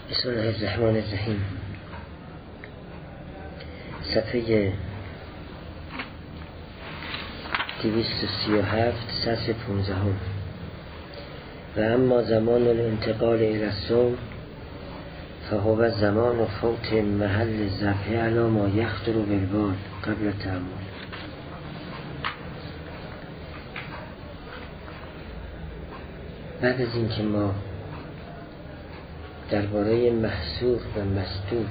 بسم الله الرحمن الرحیم. صفحه 237 سطر 15. و اما زمان الانتقال الى الصوم فهو زمان فوت محل الذبح علی ما یخطر بالبال قبل التأمل. بعد از اینکه ما درباره محصور و مستور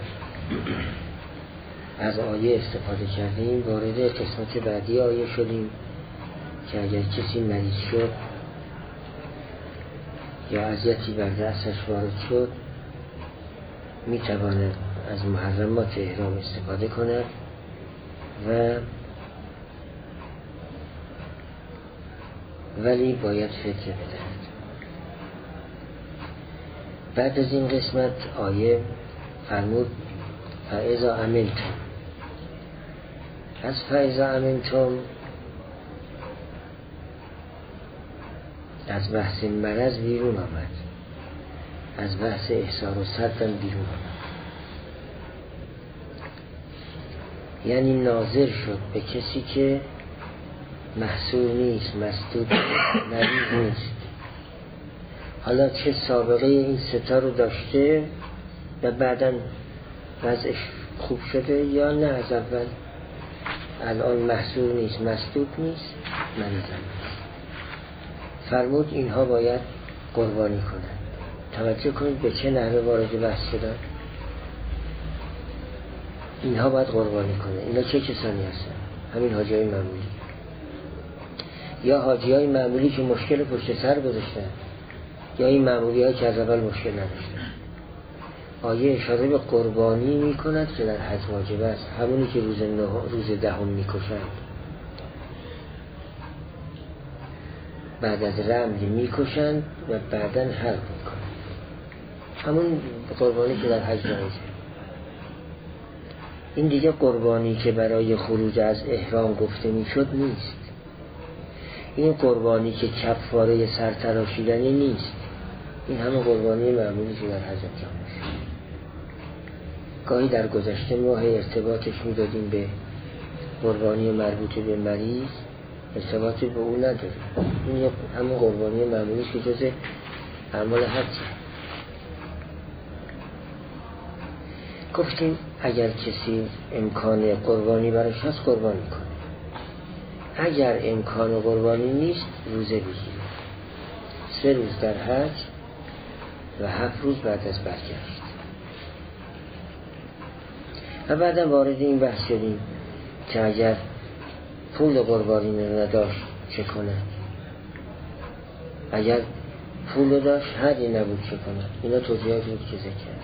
از آیه استفاده کردیم، وارد قسمت بعدی آیه شدیم که اگر کسی مریض شد یا اذیتی بر رأسش وارد شد میتواند از محرمات احرام استفاده کند ولی باید فدیه بدهد. بعد از این قسمت آیه فرمود فاذا امنتم. از فاذا امنتم از بحث مرض بیرون آمد، از بحث احصار و سدم بیرون آمد، یعنی ناظر شد به کسی که محصور نیست، مسدود مریض نیست، حالا چه سابقه این ستا رو داشته و بعداً وضعش خوب شده یا نه از اول الان محصور نیست، مسدود نیست، مریض نیست. فرمود اینها باید قربانی کنند. توجه کنید به چه نحوه وارد بحث شدن. اینها باید قربانی کنند. اینا چه کسانی هستن؟ همین حاجیای معمولی یا حاجیای معمولی که مشکل پشت سر گذاشتن یا این معمولی ها که از اول مشکل نداشتن. آیه اشاره به قربانی می کند که در حج واجب است، همونی که روز دهم می کشند، بعد از رمل می کشند و بعدا حلق می کنند، همون قربانی که در حج جایزه. این دیگه قربانی که برای خروج از احرام گفته می شد نیست. این قربانی که کفاره سرتراشیدنی نیست. این همه قربانی معمولی که در حج انجام میشه. گاهی در گذشته ما ارتباطش میدادیم به قربانی مربوط به مریض، ارتباط به اون نداره. این همه قربانی معمولی که جز اعمال حج. گفتیم اگر کسی امکان قربانی براش هست قربانی کنه، اگر امکان قربانی نیست روزه بگیره. 3 روز در حج و 7 روز بعد از برگشت. و بعدم وارد این بحث شدیم که اگر پول قربانی نداشت چه کنه، اگر پول داشت حدی نبود چه کنه. اینا توضیحاتی بود که ذکر.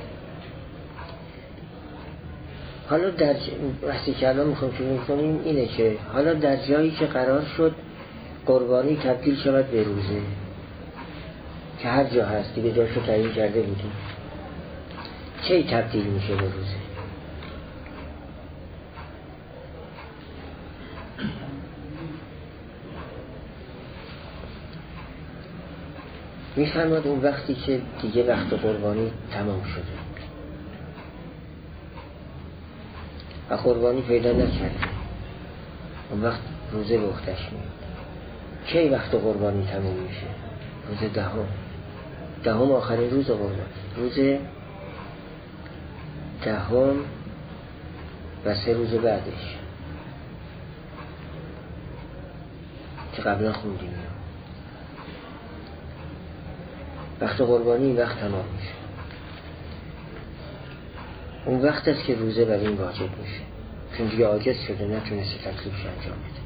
حالا در بحثی که الان میخوام شروع کنیم اینه که حالا در جایی که قرار شد قربانی تبدیل شود به روزه، که هر جا هست دیگه جاشو تعیین کرده بودیم، چه تبدیل میشه به روزه؟ میفرماد اون وقتی که دیگه وقت قربانی تمام شده و قربانی پیدا نکرده، اون وقت روزه به عهده‌اش میاد. کی وقت قربانی تمام میشه؟ روز دهم آخرین روز قربانی، روز دهم و 3 روز بعدش که قبلا خوندیم. وقت قربانی این وقت تمام میشه. اون وقت است که روزه برای این واجب میشه، چون دیگه عاجز شده، نتونسته تکلیفش انجام بده.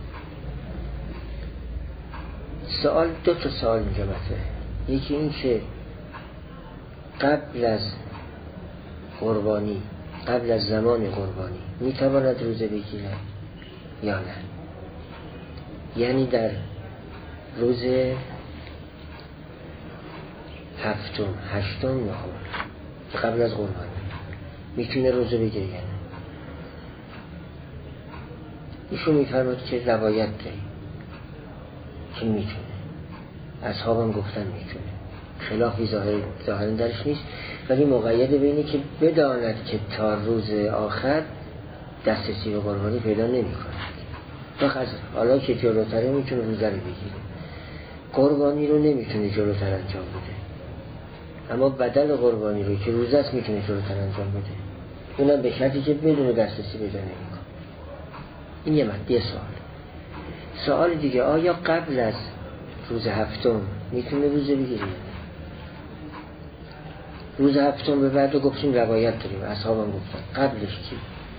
سوال 2 تا سوال اینجا مطرحه. یکی این که قبل از قربانی، قبل از زمان قربانی میتواند روزه بگیرد یا نه؟ یعنی در روز 7م، 8م، 9م قبل از قربانی میتونه روزه بگیره یا نه؟ ایشون میفرماد که روایت داریم که میتونه، اصحابم گفتن میتونه، خلافی ظاهرا درش نیست. ولی مقید به اینه که بداند که تا روز آخر دسترسی به قربانی پیدا نمی کند. فقط حالا که جلوتره میتونه روزه رو بگیره، قربانی رو نمیتونه جلوتر انجام بده، اما بدل قربانی رو که روزه است میتونه جلوتر انجام بده، اونم به شرطی که بدون دسترسی پیدا نمیکنه. این یه سوال دیگه، آیا قبل از روز هفتم میتونه روزه بگیره؟ روز هفتم به بعد رو گفتیم روایت داریم، اصحابم گفتن قبلش چی؟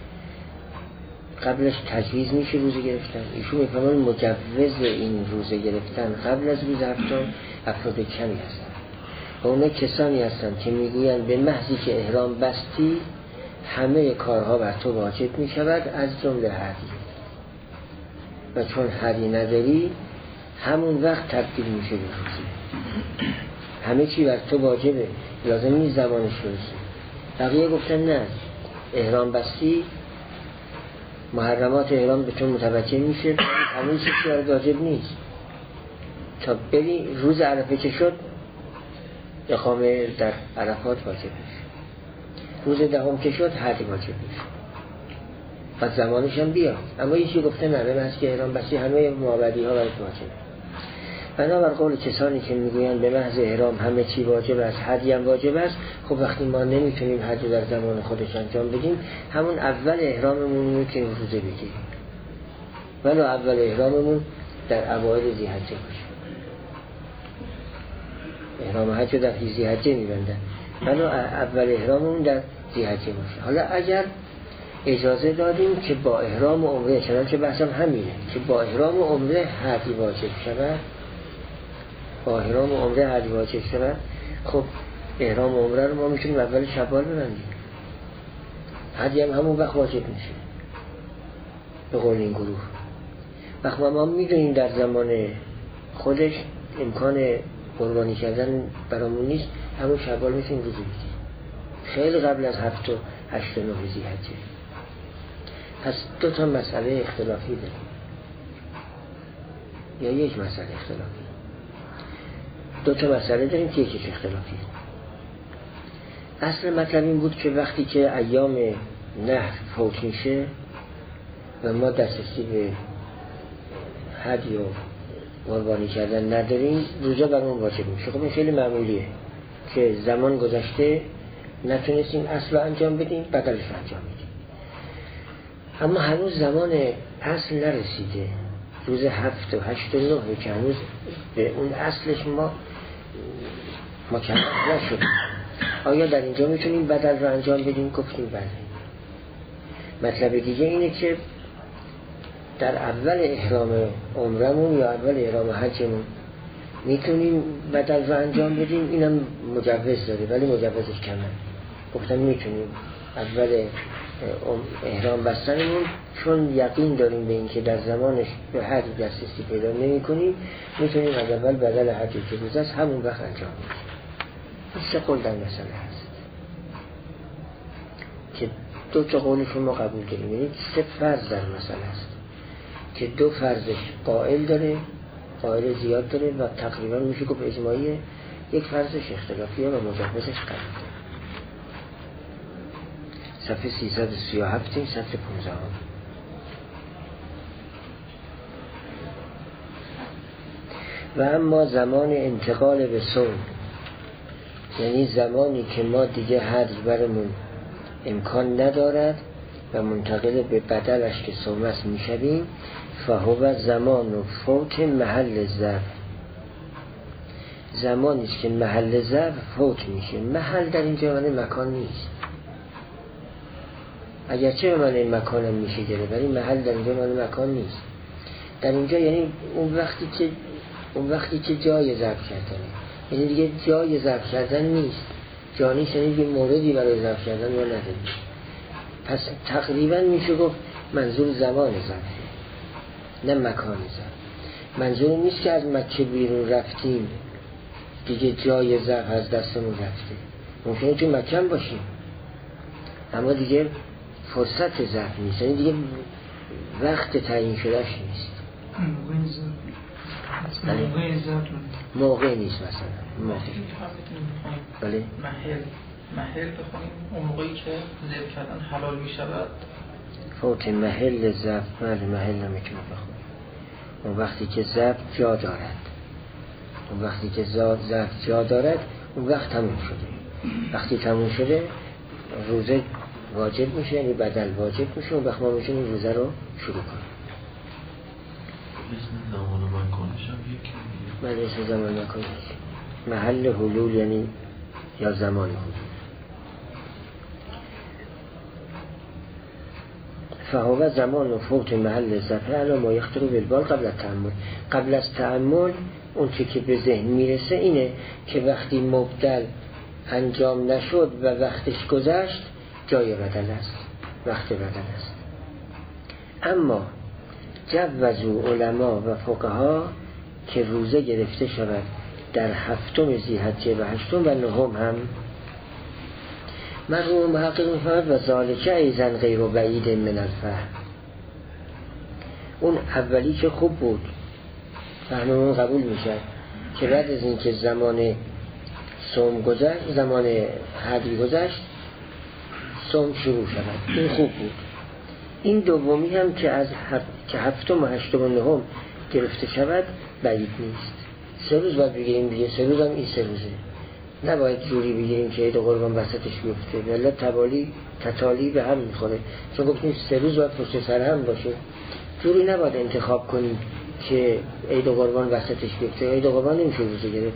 قبلش تجویز میشه روزه گرفتن. ایشون میفهمن مجوز این روزه گرفتن قبل از روز هفتم افراد کمی هستن و اونا کسانی هستن که میگوین به محضی که احرام بستی همه کارها بر تو واجب میشود از جمله هدی، و چون هدی نداری همون وقت تبدیل میشه به روزه. همه چی بر تو واجبه، لازم نیست زمانش برسه. بقیه گفتن نه، احرام بستی محرمات احرام به تو متوجه میشه، همون چیزی واجب نیست تا بری روز عرفه که شد اقامه در عرفات واجب میشه، روز دهم که شد حج واجب میشه، بعد زمانش هم بیا. اما یکی گفته نه، به محض که احرام بستی همه مابدی ها برای واجب. بنابر قول کسانی که میگویند به محض احرام همه چی واجب است، حج هم واجب است، خب وقتی ما نمیتونیم حج در زمان خودش انجام بدیم، همون اول احراممون میتونیم روزه بگیریم، ولی اول احراممون در اوایل ذی‌حجه باشه. احرام حج در ذی‌حجه میبندن، ولی اول احراممون در ذی‌حجه باشه. حالا اگر اجازه دادیم که با احرام و عمره، چنانچه بحثم همینه که با احرام و عمره حج واجب شود، با احرام و عمره حج واجب شود، خب احرام و عمره رو ما میتونیم اول شوال ببندیم، حج هم همون وقت واجب میشه به قول این گروه. وقت ما میدونیم در زمان خودش امکان قربانی کردن برامون نیست، همون شوال میتونیم روزه بگیریم خیلی قبل از 7 و 8 و 9 ذی‌حجه. پس 2 تا مسئله اختلافی داریم یا یک مسئله اختلافی؟ 2 تا مسئله داریم که یکیش اختلافی. اصل مطلب این بود که وقتی که ایام نحر فوت میشه و ما دسترسی به هدی و قربانی کردن نداریم، روزه برامون واجب میشه. خب این خیلی معمولیه که زمان گذشته نتونستیم اصل انجام بدیم، بدلش انجام بدیم. اما هنوز زمان اصل نرسیده، روز 7 و 8 و 9 که هنوز به اون اصلش ما مکمل نشد. آیا در اینجا میتونیم بدل رو انجام بدیم؟ گفتیم بله. مطلب دیگه اینه که در اول احرام عمرمون یا اول احرام حجمون میتونیم بدل رو انجام بدیم، اینم مجوز داره ولی مجوزش کمه. گفتم میتونیم اول احرام بستنمون، چون یقین داریم به این که در زمانش به حج دسترسی پیدا نمی کنیم، میتونیم از اول بدل حجی که روز است همون وقت انجام بدیم. این 3 قول در مسئله هست که 2 تا قولشون ما قبول داریم، یعنی 3 فرض در مسئله هست که 2 فرضش قائل داره، قائل زیاد داره و تقریبا میشه گفت اجماعیه، 1 فرضش اختلافیه و مجوزش قبول. صفحه 337 صفحه 15. و اما زمان انتقال به صوم، یعنی زمانی که ما دیگه حج برمون امکان ندارد و منتقل به بدلش که صوم است میشویم، فهو زمان و فوت محل ضعف، زمانی است که محل ضعف فوت میشه. محل در اینجا معنی مکان نیست، اگرچه به معنی مکانم میشه گره، ولی محل در اینجا معنی مکان نیست. در اینجا یعنی اون وقتی که جای ضبط کردنه، یعنی دیگه جای ضبط کردن نیست، جا نیست، یعنی دیگه موردی برای ضبط کردن ما نداریم. پس تقریبا میشه گفت منظور زمان ضبطه نه مکان ضبط. منظور نیست که از مکه بیرون رفتیم دیگه جای ضبط از دستمون رفته، ممکنه تو مکه هم باشیم اما دیگه فرصت ضبط نیست، یعنی دیگه وقت تعیین شدهش نیست. موقع نیست مثلا موقع. بله محل بخونیم اون موقعی که ذبح کردن حلال می شود. فوت محل ذبح، محل نمیتونه بخونیم. اون وقتی که ذبح جا دارد، اون وقتی که ذبح جا دارد، اون وقت تموم شده. وقتی تموم شده روزه واجب میشه، یعنی بدل واجب میشه، اون وقت ما میتونیم روزه رو شروع کنیم. اسم زمان مکانش هم یکی. بله، اسم زمان مکانش محل حلول، یعنی یا زمان حلول. فهو زمان و فوت محل ذبح علی ما یخطر بالبال قبل از تأمل. قبل از تأمل اون که به ذهن میرسه اینه که وقتی مبدل انجام نشد و وقتش گذشت جای بدل است، وقت بدل است. اما جوزوا علما و فقها که روزه گرفته شود در هفتم ذی‌حجه و هشتم و نهم هم. مرحوم محقق می‌فرماید و ذالک ایضا غیر بعید من الفهم. اون اولی که خوب بود، فهممون قبول میشه که بعد از اینکه زمان صوم گذشت، زمان حج گذشت، صوم شروع شود، این خوب بود. این دومی هم که از هفتم و هشتم و نهم گرفته شود بعید نیست. 3 روز باید بگیریم دیگه، 3 روز هم این 3 روزه، نباید جوری بگیریم که عید قربان وسطش بیفته، ولی تتالی به هم میخوره. چون گفتیم 3 روز باید پشت سر هم باشه، جوری نباید انتخاب کنیم که عید قربان وسطش بیفته. عید قربان نمیشه روزه گرفت،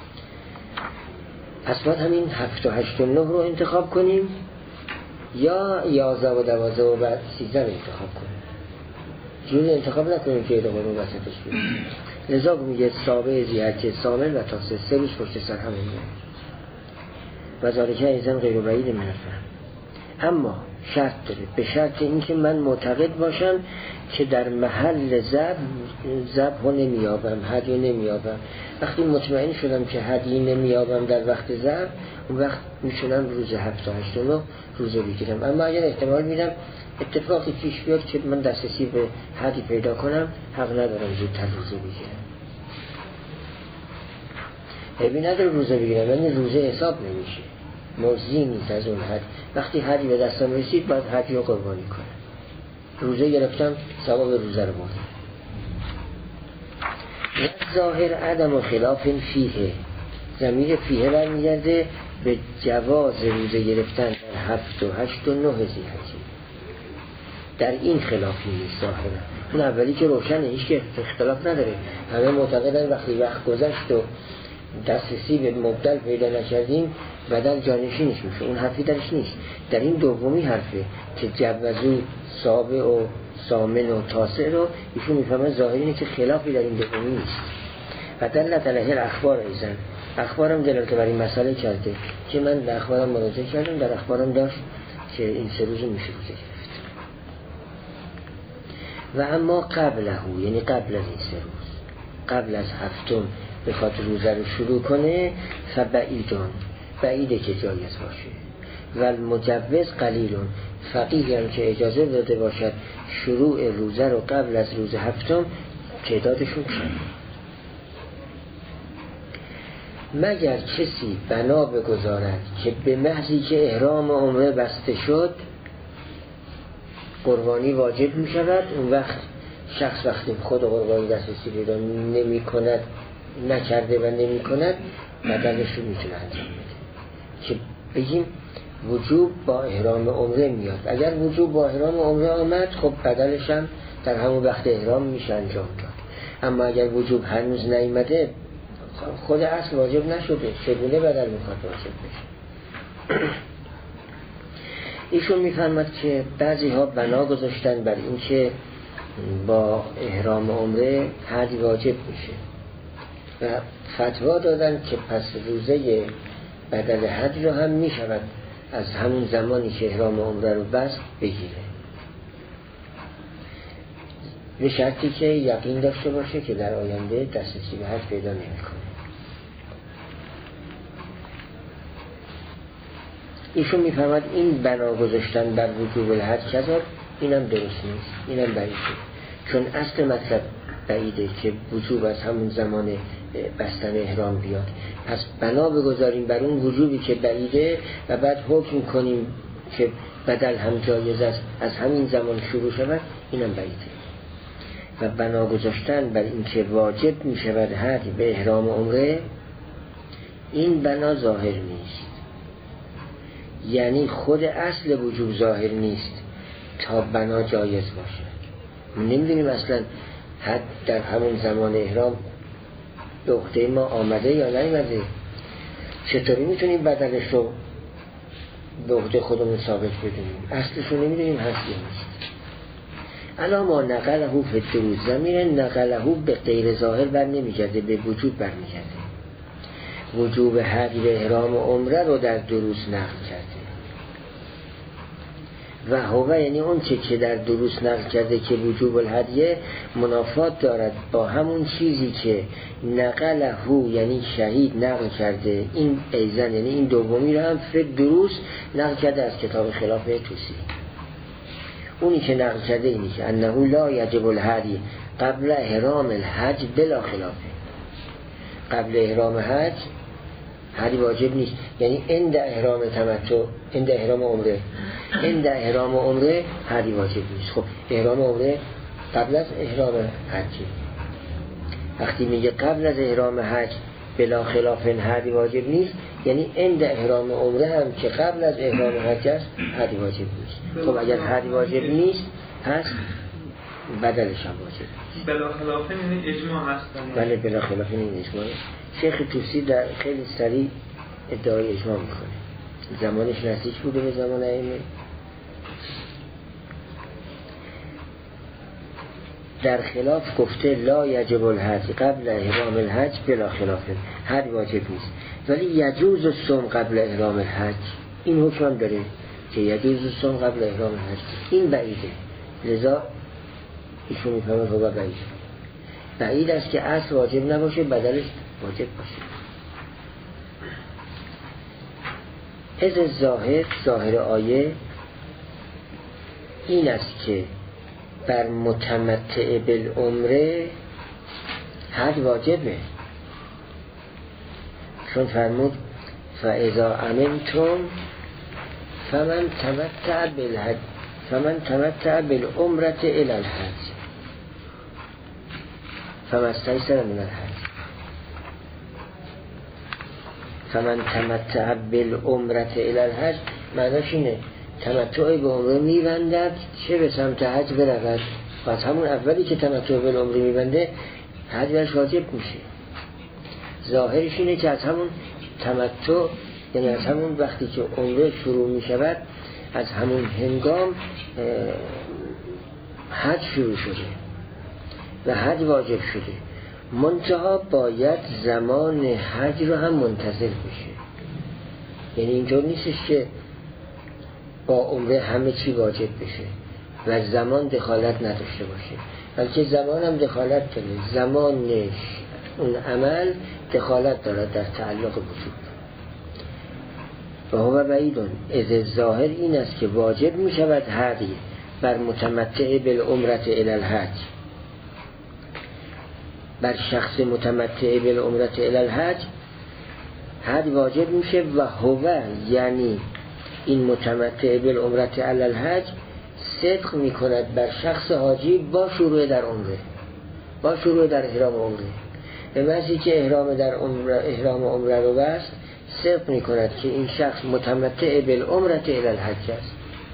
پس باید همین 7 و 8 و 9 رو انتخاب کنیم یا 11 و 12 و بعد 13 رو انتخاب کنیم. جوری انتخاب نکنیم که عید قربان وسطش بیفته. لذا میگه سابع ذی‌حجه سامل و تاسع 3 روز پشت سر هم میگه و ذالک ایضا غیر بعید من الفهم. اما شرط داره، به شرط اینکه من معتقد باشم که در محل ذبح نمیابم، هدی نمیابم. وقتی مطمئن شدم که هدی نمیابم در وقت ذبح، اون وقت میشونم روز 7 تا 8 و 9 روزه بگیرم. اما اگر احتمال میدم اتفاقی پیش بیاد که من دسترسی به هدی پیدا کنم، حق ندارم زودتر روزه بگیرم. ببین نداره روزه بگیرم، یعنی روزه حساب نمیشه، مرزی نیست از اون حد. وقتی هدی به دستم رسید باید هدی رو قربانی کنم. روزه گرفتم، ثواب روزه رو بردم. ظاهر عدم و خلاف فیه، ضمیر فیه برمیگرده به جواز روزه گرفتن در 7 و 8 و 9 ذی‌حجه. در این خلافی نیست ظاهرا. اون اولی که روشنه، هیچ که اختلاف نداره، همه معتقدن وقتی وقت گذشت و دسترسی به مبدل پیدا نکردیم بدل جانشینش میشه، اون حرفی درش نیست. در این دومی حرفه که جوزو سابع و ثامن و تاسع رو ایشون میفهمن ظاهری اینه که خلافی در این دومی نیست. و دلت علیه الاخبار ایزن، اخبارم دلالت بر این مسئله کرده که من در اخبارم مراجعه کردم، در اخبارم داشت که این 3 روز میشه روزه گرفت. و اما قبله، یعنی قبل از این 3 روز، قبل از هفتم بخواد روزه رو شروع کنه، فبعیدون، بعیده که جایز باشه. و المجوز قلیلون، فقیه هم که اجازه داده باشد شروع روزه رو قبل از روز هفتم، تعدادشون کمه. مگر کسی بنا بگذارد که به محضی که احرام عمره بسته شد قربانی واجب می شود، اون وقت شخص وقتی خود قربانی دسترسی پیدا نمی کند، نکرده و نمی کند، بدلش رو میتونه انجام بده. که بگیم وجوب با احرام عمره میاد. اگر وجوب با احرام عمره آمد، خب بدلش هم در همون وقت احرام میشه انجام داد. اما اگر وجوب هنوز نیامده، خود اصل واجب نشده، چگونه بدل میخواد واجب بشه؟ ایشون میفرماد که بعضی ها بنا گذاشتن بر این که با احرام عمره هدی واجب میشه و فتوا دادن که پس روزه بدل هدی رو هم میشود از همون زمانی که احرام عمره رو بست بگیره، به شرطی که یقین داشته باشه که در آینده دسترسی به هدی پیدا نمیکنه. ایشون میفرماد این بنا گذاشتن بر وجوب الحج کذا، اینم درست نیست، اینم بعیده، چون اصل مطلب بعیده که وجوب از همون زمان بستن احرام بیاد. پس بنا بگذاریم بر اون وجوبی که بعیده و بعد حکم کنیم که بدل هم جایز است از همین زمان شروع شود، اینم بعیده. و بنا گذاشتن بر این که واجب می شود هدی به احرام عمره، این بنا ظاهر نیست. یعنی خود اصل وجوب ظاهر نیست تا بنا جایز باشه. نمیدونیم اصلا حد در همون زمان احرام نقطه ما آمده یا نیامده. چطوری میتونیم بدلش رو به عهده خودمون ثابت بدونیم؟ اصلش رو نمیدونیم هست یا نیست. الا ما نقله فی الدروس، زمیر نقله به غیر ظاهر بر نمیگرده، به وجوب بر میگرده. وجوب هدی به احرام عمره رو در دروس نقل کرده و هو یعنی اون که در دروس نقل کرده که وجوب الهدیه منافات دارد با همون چیزی که نقله یعنی شهید نقل کرده، این ایزن یعنی این دومی رو هم فی دروس نقل کرده از کتاب خلاف توسی. اونی که نقل کرده اینی که انه لا یجب الهدی قبل احرام الحج بلا خلافه، قبل احرام حج هدی واجب نیست، یعنی عند احرام تمتع، عند احرام عمره، عند احرام عمره هدی واجب نیست. خب احرام عمره قبل از احرام حج، وقتی میگه قبل از احرام حج بلا خلاف هدی واجب نیست، یعنی عند احرام عمره هم که قبل از احرام حج است هدی واجب نیست. خب اگر هدی واجب نیست پس بدلش هم واجب نیست. بلا خلاف این اجماع هست. بله بلا خلاف این اجماع. شیخ توسی در خیلی سریع ادعای اجماع میکنه. زمانش نزدیک بوده به زمان ائمه. در خلاف گفته لا یجب الحج قبل احرام الحج بلا خلاف، حج واجب نیست، ولی یجوز الصوم قبل احرام الحج، این حکم هم داره که یجوز الصوم قبل احرام الحج. این بعیده، لذا ایشون میفهمه هو بعید است که اصل واجب نباشه بدلش واجب باشه. از ظاهر آیه این است که بر متمتع بالعمره حج واجبه، چون فرمود فاذا امنتم فمن تمتع بالحج فمن تمتع بالعمره الى الحج فما استيسر من الحج. فمن تمتع بالعمره الى الحج معناش اینه تمتع به عمره میبندد چه به سمت حج برود، پس همون اولی که تمتع به عمره میبنده حج برش واجب میشه. ظاهرش اینه که از همون تمتع، یعنی از همون وقتی که عمره شروع میشود، از همون هنگام حج شروع شده و حج واجب شده، منتها باید زمان حج رو هم منتظر بشه. یعنی اینطور نیستش که با عمره همه چی واجب بشه و زمان دخالت نداشته باشه، بلکه زمان هم دخالت داره، زمان اون عمل دخالت داره در تعلق وجود. و هو بعیدون از ظاهر این است که واجب می شود هدی بر متمتع بالعمره الی الحج، بر شخص متمتع بالعمره الی الحج هدی واجب میشه. و هو یعنی این متمتع بالعمره الی الحج صدق میکند بر شخص حاجی با شروع در عمره، با شروع در احرام عمره، به محضی که احرام عمره رو بست صدق میکند که این شخص متمتع بالعمره الی الحج است.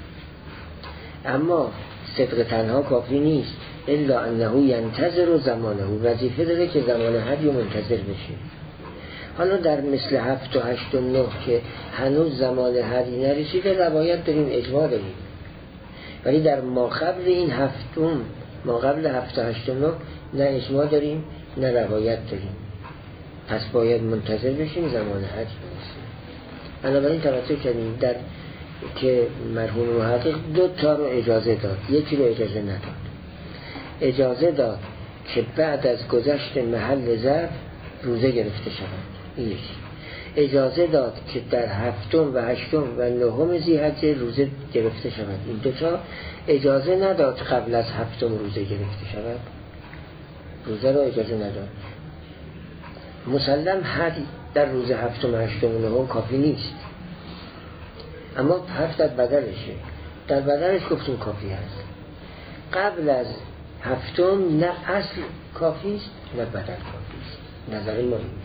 اما صدق تنها کافی نیست، الا انه ینتظر زمانه، وظیفه داره که زمان حج رو منتظر بشه. حالا در مثل 7 و 8 و 9 که هنوز زمان حج نرسیده روایت داریم، اجماع داریم، ولی در ما قبل این هفتم، ما قبل 7 و 8 و 9 نه اجماع داریم نه روایت داریم، پس باید منتظر بشیم زمان حج برسه. بنابراین توجه کردیم در که مرحوم محقق 2 تا رو اجازه داد، یکی رو اجازه نداد. اجازه داد که بعد از گذشت محل ضرب روزه گرفته شود، این یکی. اجازه داد که در 7 و 8 و 9 ذی‌حجه روزه گرفته شود، این 2 تا. اجازه نداد قبل از 7 روزه گرفته شود، روزه رو اجازه نداد. مسلم حد در روز هفتم هشتم نهم کافی نیست، اما حد در بدلشه، در بدلش گفتیم کافی هست. قبل از هفتم نه اصل کافی است نه بدل کافی است. نظر ما این.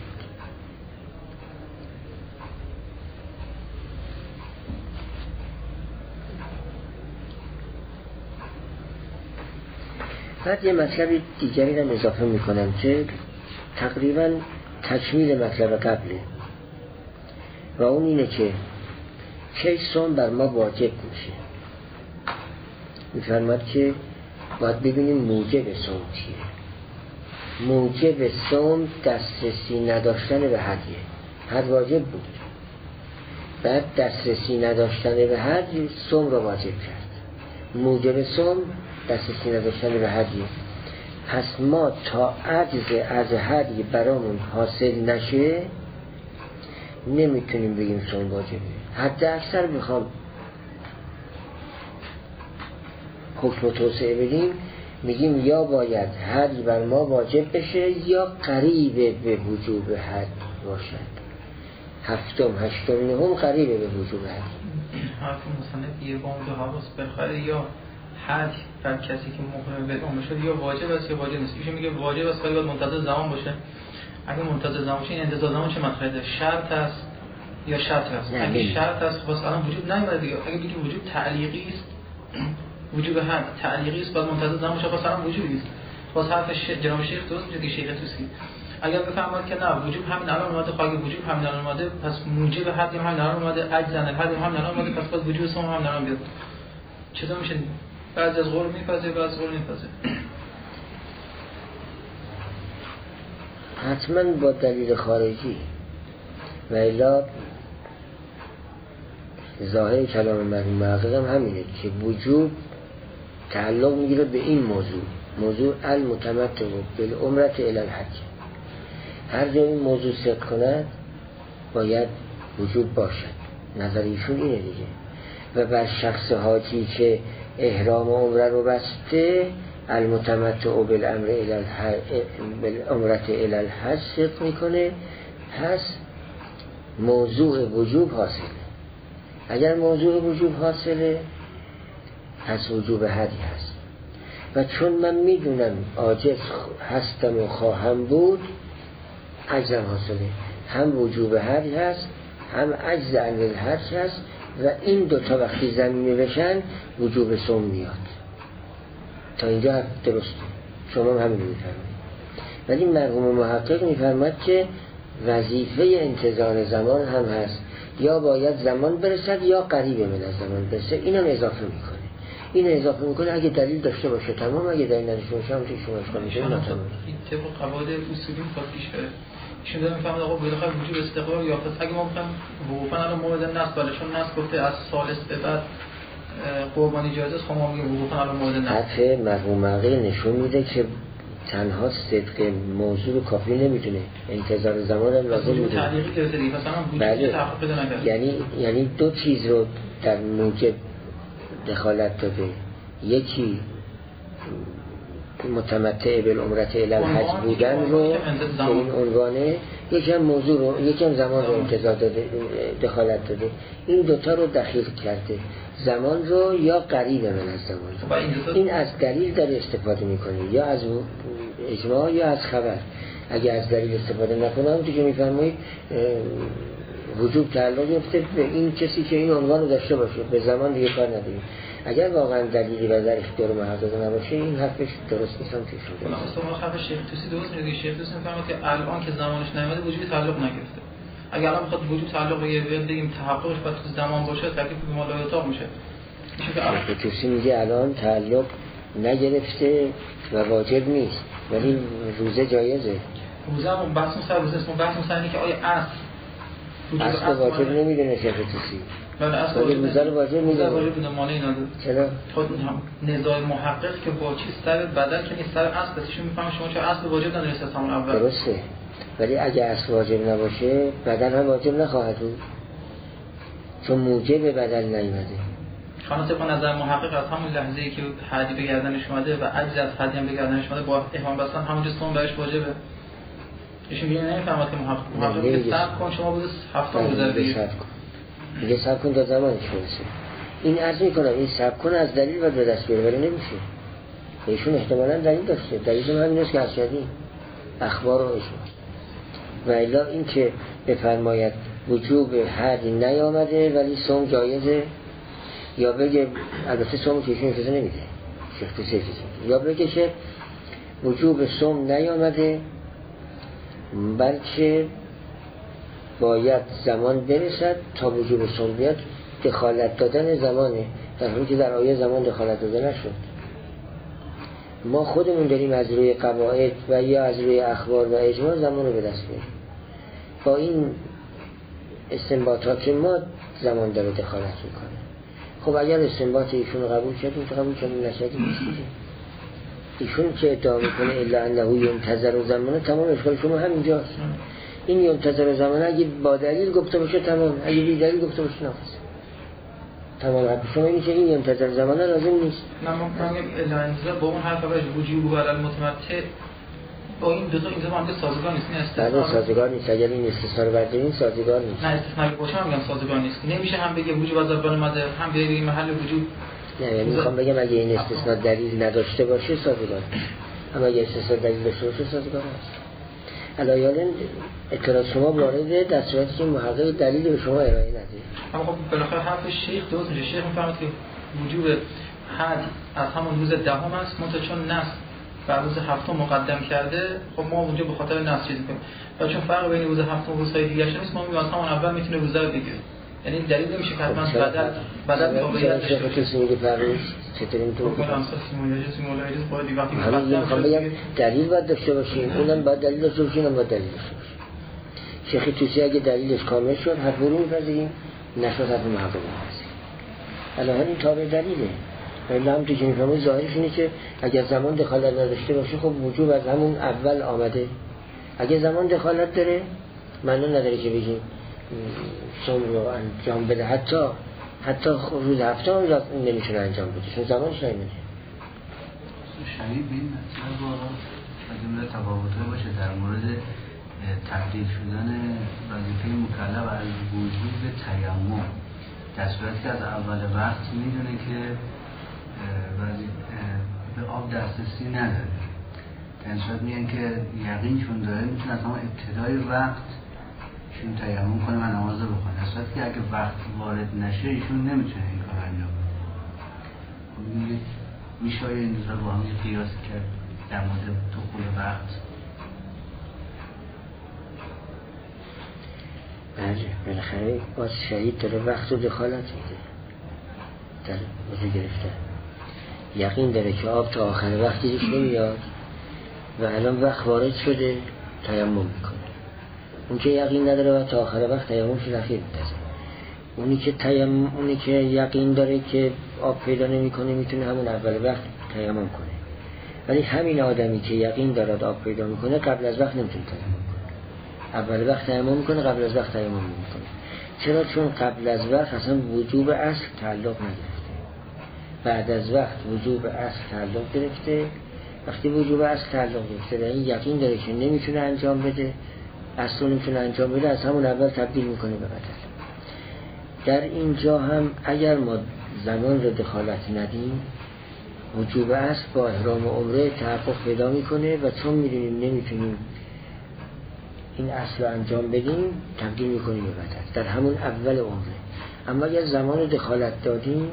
بعد یه مطلب دیگری رو اضافه میکنم که تقریبا تکمیل مطلب قبله و اون اینه که کی صوم بر ما واجب میشه. میفرماد که باید ببینیم موجب صوم چیه. موجب صوم دسترسی نداشتن به هدیه. حد واجب بود، بعد دسترسی نداشتن به هدیه صوم رو واجب کرد. موجب صوم دسترسی نداشتن به هدیه. پس ما تا عجز از هدیه برامون حاصل نشه نمیتونیم بگیم صوم واجبه. حد اکثر میخوام حکم توسعه بدیم، میگیم یا باید هدی بر ما واجب بشه یا قریب به وجوب حد باشد. هفتم هشتم نهم قریب به وجوب حد. حرف مصنف یه بام دو حواس بخره یا حد بر کسی که محرم بدعا شد یا واجب است یا واجب نیست. ایشون میگه واجب است ولی باید منتظر زمان باشه. اگه منتظر زمان باشه این انتظار زمان چه مطلبه؟ شرط است یا شرط است؟ اگه شرط است خب الان وجود نمیاد دیگه. اگه بگیم وجود تعلیقی است، وجوب حد تعلیقی است، باید منتظر زمان باشه. پس الان وجودی است. باز حرف جناب شیخ درست میگه که شیخ توسی اگر بفهمد که نه وجوب همین الان اومده، خواهی وجوب همین الان اومده، پس موجب حد همین الان اومده، عجزن حد همین الان اومده، پس باید وجوب صوم همین الان بیاد. چطور میشه؟ بعضی از قول میپذیره، بعضی از قول نمیپذیره. حتما با دلیل خارجی و الا ظاهر کلام مرحوم محقق هم همینه که وجوب تعلق میگیره به این موضوع المتمتع بالعمرة الی الحج. هر جای این موضوع صدق کند باید وجوب باشد. نظر ایشون اینه دیگه. و بر شخص حاجی که احرام عمره رو بسته المتمتع بالعمرة الی الحج صدق میکنه، پس موضوع وجوب حاصله. اگر موضوع وجوب حاصله پس وجوب هدی هست. و چون من میدونم عاجز هستم و خواهم بود عجزم حاصله. هم وجوب هدی هست هم عجز عن الحج هست و این دوتا وقتی زمینه بشن وجوب صوم میاد. تا اینجا درسته، شما هم همین میفرمایید. ولی مرحوم محقق میفرماد که وظیفه انتظار زمان هم هست، یا باید زمان برسد یا قریب من از زمان برسه. اینم اضافه میکنه. این اضافه میکنه اگه دلیل داشته باشه تمام، اگه دلیل نداشته باشه هم که شما اشکال میشه نه تمام. این طبق قواعد اصولی میخواد پیش بره. ایشون داره میفهمه آقا بالاخره وجوب استقرار یا پس اگه ما بخوایم وقوفا الان مورد نص باشه، چون نص گفته از ثالث به بعد قربانی جایز است، خب ما میگیم وقوفا الان مورد نص. حرف مرحوم محقق نشون میده که تنها صدق موضوع رو کافی نمیتونه، انتظار زمان هم لازم میدونه. تعلیقی گرفته دیگه، پس هم وجود تحقق پیدا نکرد. یعنی دو چیز رو در موجب دخالت داده. یکی متمتع بالعمرة الی الحج بودن رو که این عنوانه، یکم موضوع رو، یکم زمان رو انتظار داده، دخالت داده. این دوتا رو دخیل کرده، زمان رو یا قریب من از زمان رو. این از دلیل داره استفاده میکنه، یا از اجماع یا از خبر. اگه از دلیل استفاده نکنم دیگه میفرمایید وجوب تعلق یافته به این کسی که این عنوان رو داشته باشه، به زمان دیگه کار نداریم. اگر واقعا دلیلی و در اختیار محقق نباشه این حرفش درست نیست. هم که شده اصلا حرف شیخ توسی درست میگه. شیخ توسی میفهمه که الان که زمانش نیامده وجود تعلق نگرفته. اگر الان بخواد وجود تعلق بگیم تحققش باید تو زمان باشه، تکلیف به ما لایطاق میشه. شیخ توسی میگه الان تعلق نگرفته و واجب نیست، ولی روزه جایزه. روزه هم بحث سر روزه است. بحث سر اینه که آیا اصل واجب نمیدونه شیخ توسی. بله اصل روزه رو واجب میدونه. واجب بوده مانعی نداره. چرا؟ خود نزاع محقق که با چیز سر بدل که نیست، سر اصل است. ایشون میفهمه شما چرا اصل واجب ندونید از همون اول. درسته. ولی اگه اصل واجب نباشه بدل هم واجب نخواهد بود، چون موجب بدل نیومده. خلاص طبق نظر محقق از همون لحظه‌ای که حدی به گردنش اومده و عجز از حدی هم به گردنش اومده با احرام بستن همونجا صوم برش واجبه. ایشون میگه نمیفهمد که محقق میگه صبر کن شما بوده هفتم گذر دیگه میگه صبر کن تا زمانش برسه. این عرض میکنم این صبر کن از دلیل باید به دست بیاره ولی نمیشه. ایشون احتمالاً دلیل داشته، دلیل همین است که عرض کردیم اخبار و ایشون و الا این که بفرماید وجوب حدی نیامده ولی صوم جایزه، یا بگه البته صوم که ایشون اجازه نمیده شیخ توسی یا بگه که وجوب صوم نیامده بلکه باید زمان برسد تا وجوب صوم بیاد. دخالت دادن زمانه، در حالی که در آیه زمان دخالت داده نشد. ما خودمون داریم از روی قواعد و یا از روی اخبار و اجماع زمان رو به دست میاریم. با این استنباطات ما زمان داره دخالت میکنه. خب اگر استنباط ایشون رو قبول کردیم قبول کردیم، نشدیم نیست دیگه. ایشون که ادعا میکنه الا انه ینتظر زمانه، تمام اشکال شما همینجاست. این ینتظر زمانه اگه با دلیل گفته باشه تمام، اگه بی دلیل گفته باشه ناقص. تمام حرف شما اینه که این ینتظر زمانه لازم نیست. نه ما میگیم الا انتظار با اون حرف اول وجوب و علی المتمتع با این دو تا اینجا هم سازگار نیست. نه استثنا سازگار نیست. اگر این استثنا رو برداریم سازگار نیست. نه استثنا باشه هم میگم سازگار نیست. نمیشه هم بگه وجوب از اول اومده هم بگه محل وجوب. نه یعنی میخوام بگم اگه این استثنا دلیل نداشته باشه سازگار نیست. اما اگه استثنا دلیل داشته باشه سازگار است. علایالن اعتراض شما وارد در صورتی که محقق دلیل به شما ارائه نده. اما خب بالاخره حرف شیخ درست میشه. شیخ میفهمه که وجوب حد از همون روز دهم است، منتها چون نص بر روز هفتم مقدم کرده، خب ما اونجا به خاطر نص چیز می‌کنیم. و چون فرق بین روز هفتم و روزهای دیگه نیست، ما میگیم از همون اول میتونه روزا رو بگیره. یعنی دلیل نمیشه که حتما بدل واقعیت داشته باشه. کسی میگه فرق نیست. چطورین تو؟ حالا میخوام بگم دلیل باید داشته باشیم. اونم باید دلیل داشته باشیم، اونم باید دلیل داشته باشیم. شیخ توسی اگه دلیلش کامل شد حرف رو می‌پذیریم، نشد حرف محقق می‌پذیریم. الان این تابع دلیله. ولی هم تو که میفهمید ظاهرش اینه که اگر زمان دخالت نداشته باشه خب وجوب از همون اول آمده. اگه زمان دخالت داره معنی نداره که بگیم صوم رو انجام بده، حتی روز هفته هم نمیتونه انجام بده چون زمانش نمیده. شبیه به این مطلب از جمله تفاوت‌ها باشه در مورد تبدیل شدن وظیفه مکلف از وجوب تیمم، در صورتی که از اول وقت میدونه که به آب دسترسی نداره. در این صورت میگن که یقین چون داره میتونه از همون ابتدای وقت ایشون تیمم کنه و نماز رو بخونه. در صورتی که اگه وقت وارد نشه ایشون نمیتونه این کار انجام بده. میشه این رو با هم قیاس کرد در مورد دخول وقت؟ بله بالاخره باز شهید داره وقت رو دخالت میده در وضو گرفتن. یقین داره که آب تا آخر وقت دیگه نمیاد و الان وقت وارد شده تیمم میکنه. اون که یقین نداره و تا آخر وقت تیممش رخیر میتازه. اونی که یقین داره که آب پیدا نمیکنه میتونه همون اول وقت تیمم کنه. ولی همین آدمی که یقین داره آب پیدا میکنه قبل از وقت نمیتونه تیمم کنه. اول وقت تیمم میکنه، قبل از وقت تیمم نمیکنه. چرا؟ چون قبل از وقت اصلا وجوب اصل تعلق نگرفته. بعد از وقت وجوب اصل تعلق گرفته. وقتی وجوب اصل تعلق گرفته و این یقین داره که نمیتونه انجام بده، اصلا نمیتونه انجام بده، از همون اول تبدیل میکنه به بدل. در اینجا هم اگر ما زمان رو دخالت ندیم وجوب اصل با احرام عمره تحقق پیدا میکنه و چون میدونیم نمیتونیم این اصل رو انجام بدیم تبدیل میکنیم به بدل در همون اول عمره. اما اگر زمان رو دخالت دادیم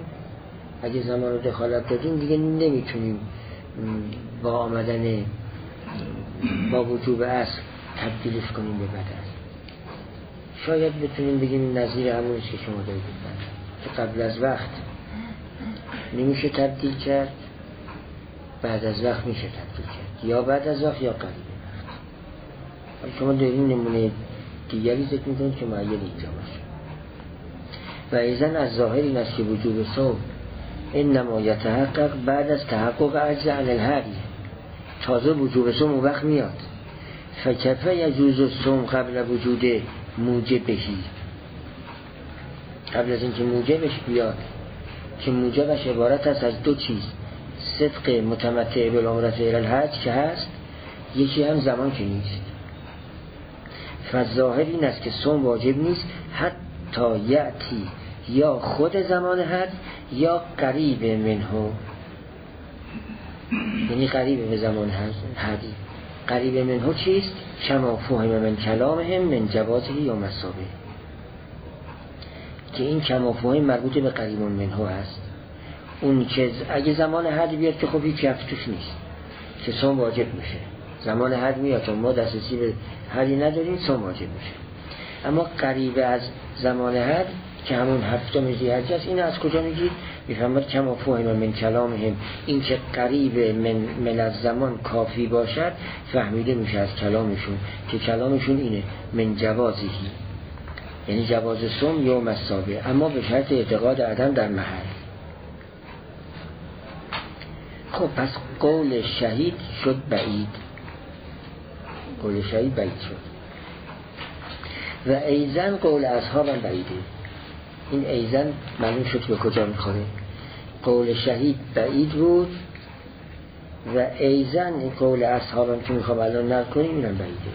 دیگه نمیتونیم با آمدن با وجوب اصل تبدیلش کنیم به بدل. شاید بتونیم بگیم نظیر همونی که شما دارید که قبل از وقت نمیشه تبدیل کرد، بعد از وقت میشه تبدیل کرد، یا بعد از وقت یا قبل وقت. شما دارین نمونه دیگری ذکر میکنید که معید اینجا باشه. و ایزن از ظاهر این است که وجوب صوم انما یتحقق بعد از تحقق عجز عن الهدی. تازه وجوب صوم اون وقت میاد. فکفه یجوز الصوم قبل وجود موجبهی، قبل از اینکه موجبش بیاد که موجبش عبارت است از دو چیز: صدق متمتع بالعمرة الی الحج که هست، یکی هم زمان که نیست. فظاهر این است که صوم واجب نیست حتی یأتی، یا خود زمان حد یا قریب منه، یعنی قریب به زمان حدی. قریب منه چیست؟ کما فهم من کلامهم من جوازه یا مسابه، که این کما فهم مربوط به قریب منه هست. اون که اگه زمان حد بیاد که خب هیچ توش نیست که صوم واجب میشه. زمان حد میاد ما دسترسی به حدی نداریم، صوم واجب میشه. اما قریب از زمان حد که همون هفتم ذی‌حجه است، این از کجا میگید؟ میفهمد کما فهم من کلامهم، این که قریب من از زمان کافی باشد فهمیده میشه از کلامشون که کلامشون اینه من جوازی، یعنی جواز صوم یوم السابع، اما به شرط اعتقاد عدم در محل. خب پس قول شهید شد بعید، قول شهید بعید شد. و ایزن قول اصحاب هم بعیده. این ایزن معلوم شد به کجا میخوره. قول شهید بعید بود و ایزن این قول اصحاب هم که میخوام الان نقل کنیم اینم بعیده.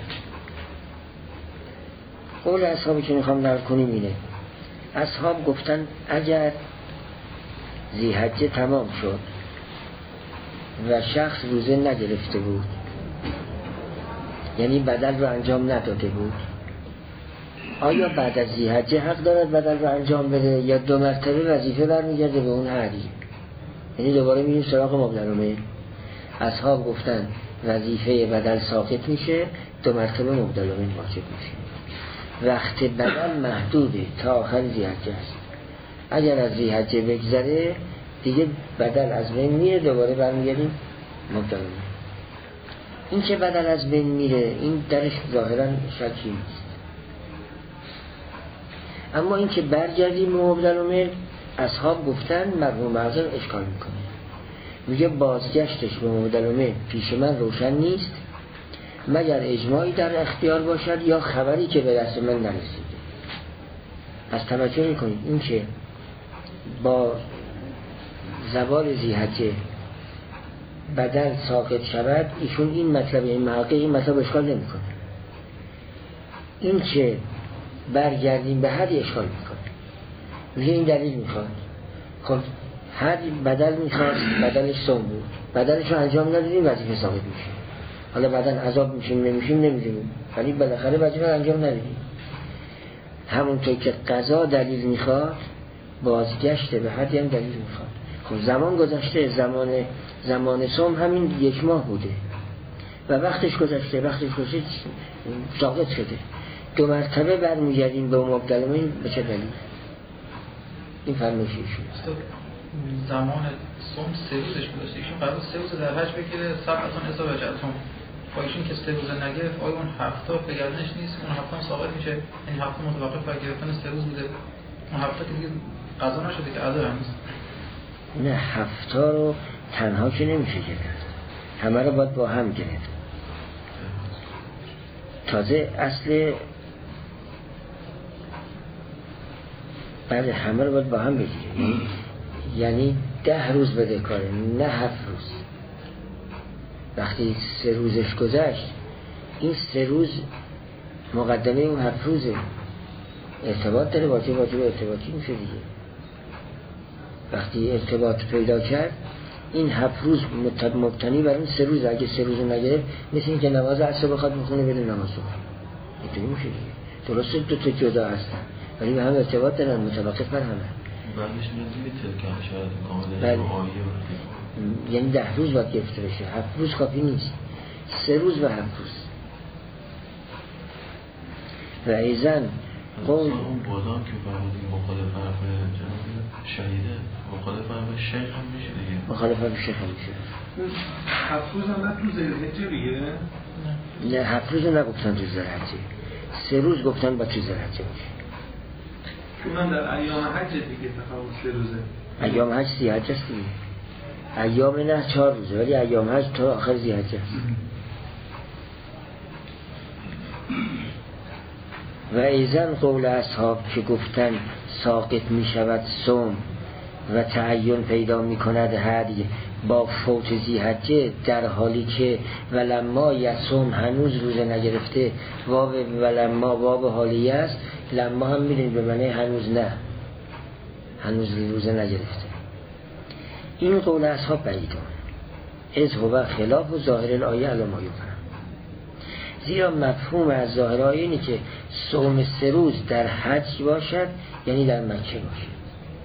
قول اصحابی که میخوام نقل کنیم اینه: اصحاب گفتن اگر ذی‌حجه تمام شد و شخص روزه نگرفته بود، یعنی بدل رو انجام نداده بود، آیا بعد از ذی‌حجه حق دارد بدل رو انجام بده یا 2 مرتبه وظیفه برمیگرده به اون حدی؟ یعنی دوباره میریم سراغ مبدلومه. اصحاب گفتن وظیفه بدل ساقط میشه، 2 مرتبه مبدلومه واجب میشه. وقت بدل محدوده تا آخر ذی‌حجه است. اگر از ذی‌حجه بگذره دیگه بدل از بین میره، دوباره برمیگردیم مبدلومه. این که بدل از بین میره این درش ظاهرا شکی نیست، اما این که برگردیم به مبدلومه اصحاب گفتن مرحوم اعظم اشکال میکنه. میگه بازگشتش به مبدلومه پیش من روشن نیست مگر اجماعی در اختیار باشد یا خبری که به دست من نرسیده. پس توجه میکنید این که با زوال ذی‌حجه بدل ساقط شود، ایشون این مطلب این محقق این مطلب اشکال نمیکنه. این که برگردیم به حد اشکال میکنه. میگه این دلیل میخواد. خب حد بدل میخواد، بدلش صوم بود، بدلش رو انجام ندادیم وظیفه ساقط میشه. حالا بعدن عذاب میشیم نمیشیم نمیدونیم، ولی بالاخره وظیفه انجام ندادیم. همونطور که قضا دلیل میخواد بازگشت به حدی هم دلیل میخواد. خب زمان گذشته، زمان صوم همین 1 ماه بوده و وقتش گذشته ساقط شده. 2 مرتبه برمیگردیم به مبدلومه به چه دلیل؟ این فرمایش ایشون زمان صوم 3 روزش گذشته، ایشون قرار 3 روز در حج بگیره 7 حساب وجهتون. با ایشون که 3 روز نگرفت، آیا اون هفته بگردنش نیست؟ اون هفته ساقط میشه، این هفته متوقف بر گرفتن 3 روز بوده. اون هفته که دیگه قضا نشده که عذر هست. نه، هفته رو تنها که نمیشه گرفت، همه رو باید با هم گرفت. تازه اصل بله همه رو باید با هم بگیره، یعنی 10 روز بده کاره، نه 7 روز. وقتی 3 روزش گذشت، این 3 روز مقدمه اون 7 روزه، ارتباط داره، واجب ارتباطی میشه دیگه. وقتی ارتباط پیدا کرد این 7 روز مبتنی بر اون 3 روز. اگه 3 روز نگرفت مثل این که نماز عصر بخواد بخونه بده نماز صبح، اینطوری میشه دیگه. درسته 2 تا جدا هستن ولی به هم ارتباط دارن، متوقف بر همه. بعدش میاد تلکم شاید کاملا آیه، یعنی 10 روز باید گرفته بشه، 7 روز کافی نیست، 3 روز و 7 روز. و ایزن اون بازم که فرمودیم مخالف حرف شهیده، مخالف حرف شیخ هم میشه دیگه. مخالف حرف شیخ هم میشه. 7 روز هم نه تو ذی‌حجه بگیره؟ نه 7 روز نگفتن تو ذی‌حجه، 3 روز گفتن با تو ذی‌حجه میشه. چون در ایام حج دیگه تفاوت 3 روزه. ایام حج ذی‌حجه است دیگه. ایام نه 4 روزه ولی ایام حج تا آخر ذی‌حجه است. و ایزن قول اصحاب که گفتن ساقط می شود صوم و تعین پیدا می کند هدی با فوت ذی‌حجه در حالی که ولما یصوم هنوز روزه نگرفته، واو ولما واو حالیه است، لما هم می‌دونید به معنی هنوز نه، هنوز روزه نگرفته. این قول اصحاب بعیدون از هو خلاف و ظاهر الآیه علی ما یفهم. زیرا مفهوم از ظاهر آیه اینه که صوم 3 روز در حج باشد، یعنی در مکه باشد.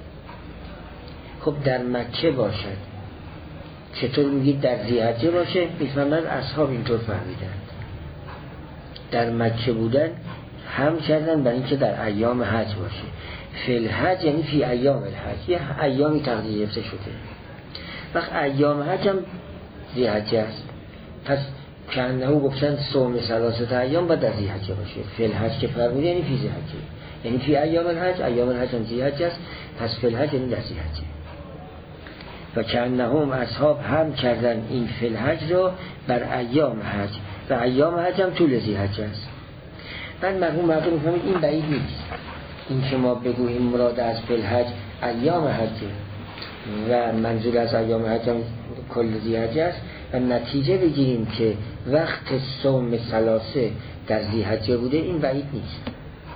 خب در مکه باشد، چطور میگید در ذی‌حجه باشه؟ میفهمند اصحاب اینطور فهمیدند. در مکه بودن هم کردن برای اینکه در ایام حج باشه. فی الحج یعنی فی ایام الحج، یه ایامی تقدیر گرفته شده. وقت ایام حج هم ذی‌حجه است، پس کنه گفتن صوم 3 ایام باید در ذی‌حجه باشه. فی الحج که فرموده یعنی فی ذی‌حجه، یعنی فی ایام الحج، ایام الحج هم ذی‌حجه است، پس فی الحج یعنی در ذی‌حجه. و کنهم اصحاب هم کردن این فی الحج رو بر ایام حج، و ایام حج هم طول ذی‌حجه است. من مرحوم مردم میفهمید این بعید نیست، این که ما بگوییم مراد از فی الحج ایام حجه و منظور از ایام حج هم کل ذی‌حجه است، و نتیجه بگیریم که وقت صوم 3 در ذی‌حجه بوده، این بعید نیست.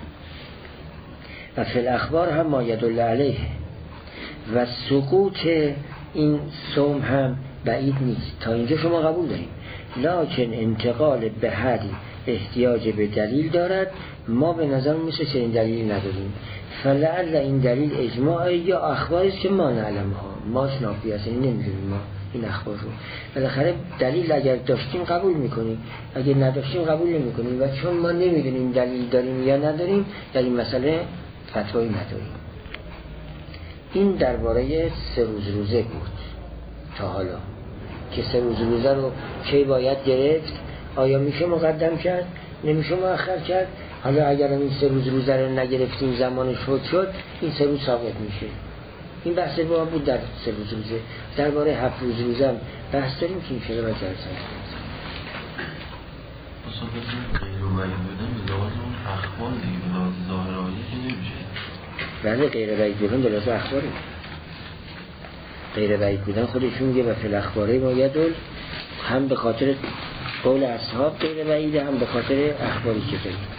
و فی الاخبار هم ما یدل علیه، و سقوط این صوم هم بعید نیست. تا اینجا شما قبول داریم، لکن انتقال به حدی احتیاج به دلیل دارد، ما به نظر مثل چنین دلیلی نداریم. فلعل این دلیل اجماع یا اخباری است که ما نعلمها، ما شناختی هستیم، نمیدونیم ما این اخبار رو. بالاخره دلیل اگر داشتیم قبول میکنیم، اگر نداشتیم قبول نمیکنیم، و چون ما نمیدونیم دلیل داریم یا نداریم در این مسئله فتوایی نداریم. این درباره 3 روز روزه بود تا حالا، که 3 روز روزه رو کی باید گرفت، آیا میشه مقدم کرد، نمیشه مؤخر کرد. حالا اگر این 3 روز روزه رو نگرفتیم زمانش فوت شد، این 3 روز ثابت میشه. این بحث با بود در 3 روز روزه. درباره 7 روز روزه هم بحث داریم که این شده و جلسه اصلا غیر و بعید بودن به لحاظ اون اخبار دیگه، به لحاظ ظاهر آیه که نمیشه. بله غیر بعید بودن به لحاظ اخباری، غیر بعید بودن خودشون میگه و فی الاخباره ما یدل، هم به خاطر قول اصحاب غیر بعیده، هم به خاطر اخباری که داریم.